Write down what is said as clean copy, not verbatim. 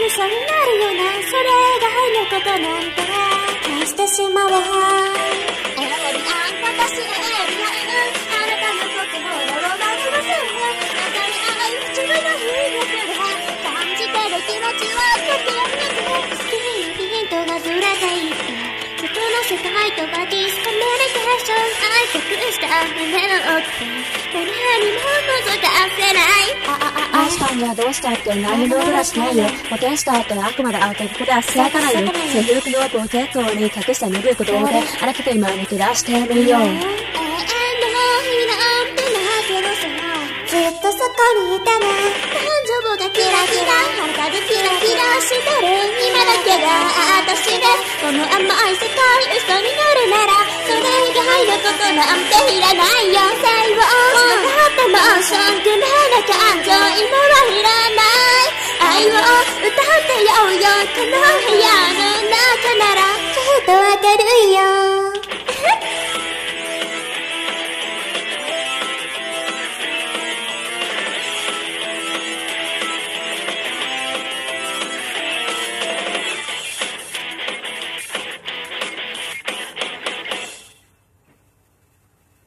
嘘になるよな、それが愛のことなんて返してしまおう。私のエビアン、あなたの心をロマンスのせいよ。中に愛自分の引力が感じてる気持ちは叫んでて、ピンとがずれていって僕の世界とはディスコミュニケーション、愛隠した胸の奥誰にも覗かせない。 愛したんだどうしたって何も音がしないよ。保険したってあくまであってここではさやかないよ。性欲の奥を結構に隠した鈍いことであらけて今抜け出してみよう。 永遠の日なんてないけどさ、ずっとそこにいたら感情がキラキラ裸でキラキラしてる今だけが私でこの甘い世界嘘になるならそれが愛のことなんていらないよ。最後のだってモーション夢な感情今はいらない。愛を歌ってようよこの部屋